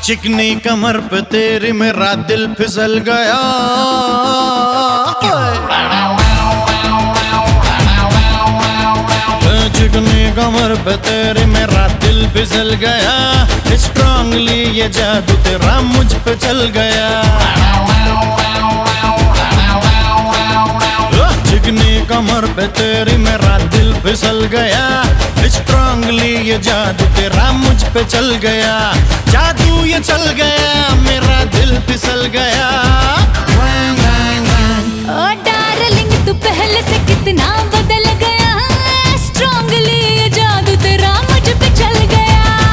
चिकनी कमर पे तेरी मेरा दिल फिसल गया। चिकनी कमर पे तेरी मेरा दिल फिसल गया। स्ट्रांगली ये जादू तेरा मुझ पे चल गया। चिकनी कमर पे तेरी मेरा दिल फिसल गया। स्ट्रांगली ये जादू तेरा मुझ पे चल गया। जादू ये चल गया, मेरा दिल फिसल गया। ओ डार्लिंग तू पहले से कितना बदल गया। स्ट्रांगली ये जादू तेरा मुझ पे चल गया।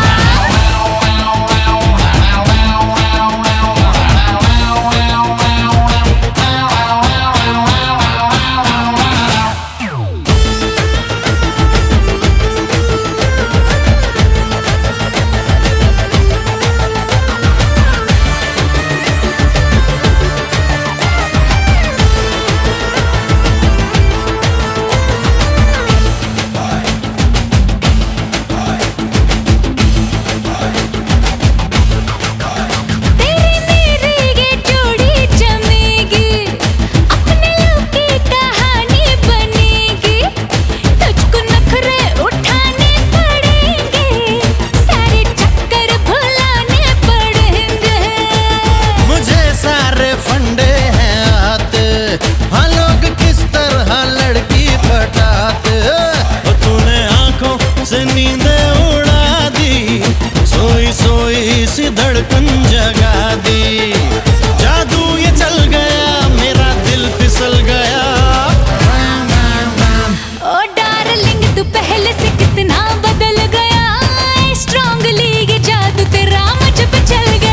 धड़कन जगा दी। जादू ये चल गया, मेरा दिल फिसल गया। ओ डार्लिंग तू पहले से कितना बदल गया। स्ट्रांगली ये जादू तेरा मुझ पे चल गया।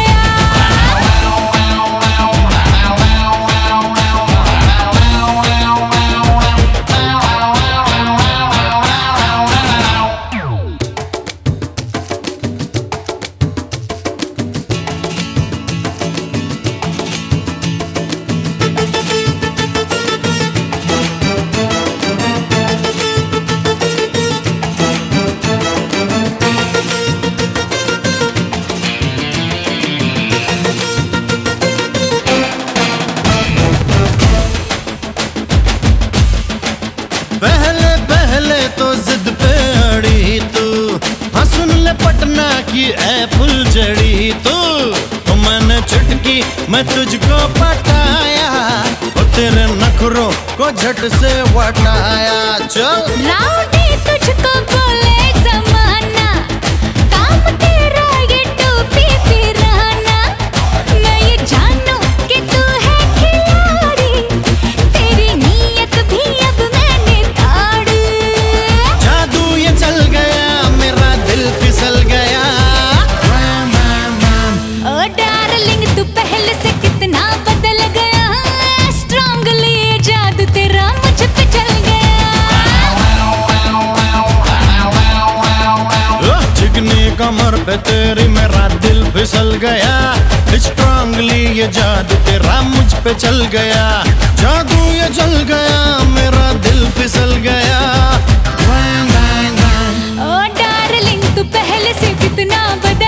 पहले पहले तो जिद पे अड़ी तू। हाँ सुन ले पटना की ऐ फुलझड़ी तू। तो मैंने चुटकी मैं तुझको पटाया। और तेरे नखरों को झट से वटाया। चल राउडी तुझको बोले जमाना। काम तेरा ये टोपी पिराना। मैं ये जानू कि तू है खिलाड़ी। तेरी नीयत भी अब मैंने ताड़ी। जादू ये चल गया, मेरा दिल फिसल गया। ओ डार्लिंग तू पहले से कितना बदल गया। स्ट्रांगली ये जादू तेरा मुझ पे चल गया। चिकनी कमर पे तेरी मेरा दिल फिसल गया। स्ट्रांगली ये जादू तेरा मुझ पे चल गया। जादू ये चल गया, मेरा दिल फिसल गया। ओ डार्लिंग तू पहले से कितना बदल